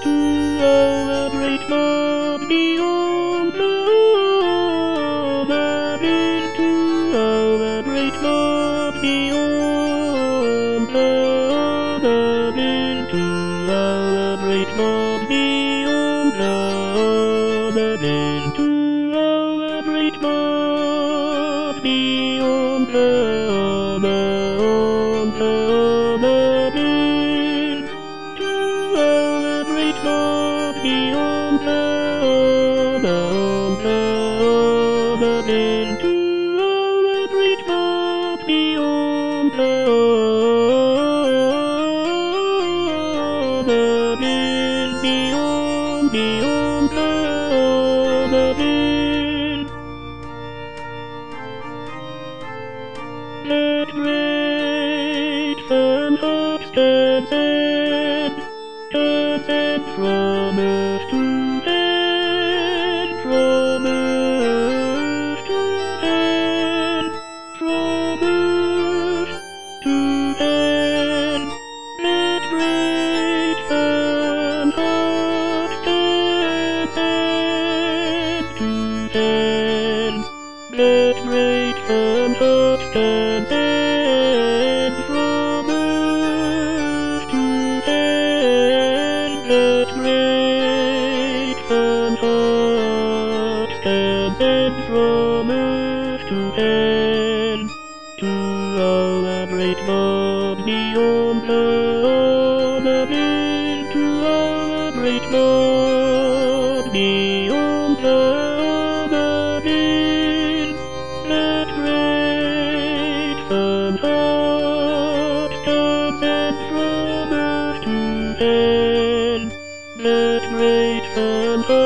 to all the great love beyond love, and into all the great love beyond love, and into all the great love beyond love, and into all the great love beyond love, beyond love, and into all the great love beyond love, beyond love, and into all the great love beyond love, and beyond, beyond love, and that great fan of stands from earth to end, from earth to end, from earth to end. That great fan of stands to end. That great fan of stands from earth to end. That great fan of stands from earth to end. To all the great love beyond love, and into all the great love beyond love, and in that great fan of stands from earth to end. That great fan